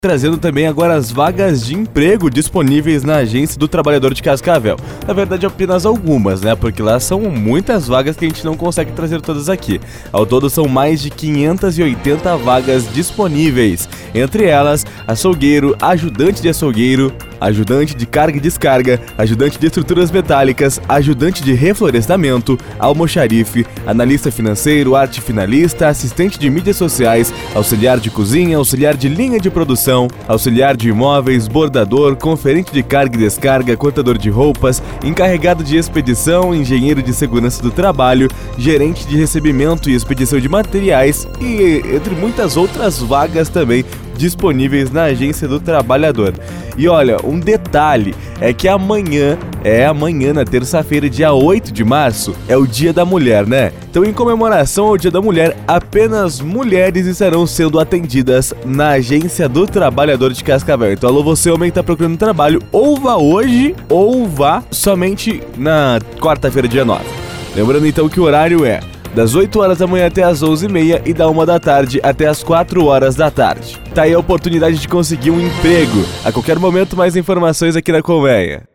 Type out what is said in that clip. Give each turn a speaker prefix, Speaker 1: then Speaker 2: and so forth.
Speaker 1: trazendo também agora as vagas de emprego disponíveis na Agência do Trabalhador de Cascavel. Na verdade, apenas algumas, né? Porque lá são muitas vagas que a gente não consegue trazer todas aqui. Ao todo, são mais de 580 vagas disponíveis. Entre elas, açougueiro, ajudante de açougueiro, ajudante de carga e descarga, ajudante de estruturas metálicas, ajudante de reflorestamento, almoxarife, analista financeiro, arte finalista, assistente de mídias sociais, auxiliar de cozinha, auxiliar de linha de produção, auxiliar de imóveis, bordador, conferente de carga e descarga, cortador de roupas, encarregado de expedição, engenheiro de segurança do trabalho, gerente de recebimento e expedição de materiais e entre muitas outras vagas também disponíveis na Agência do Trabalhador. E olha, um detalhe é que amanhã, na terça-feira, dia 8 de março, é o Dia da Mulher, né? Então, em comemoração ao Dia da Mulher, apenas mulheres estarão sendo atendidas na Agência do Trabalhador de Cascavel. Então, alô, você, homem que tá procurando trabalho, ou vá hoje, ou vá somente na quarta-feira, dia 9. Lembrando, então, que o horário é das 8 horas da manhã até as 11h30 e da 1 da tarde até as 4 horas da tarde. Tá aí a oportunidade de conseguir um emprego. A qualquer momento, mais informações aqui na Colmeia.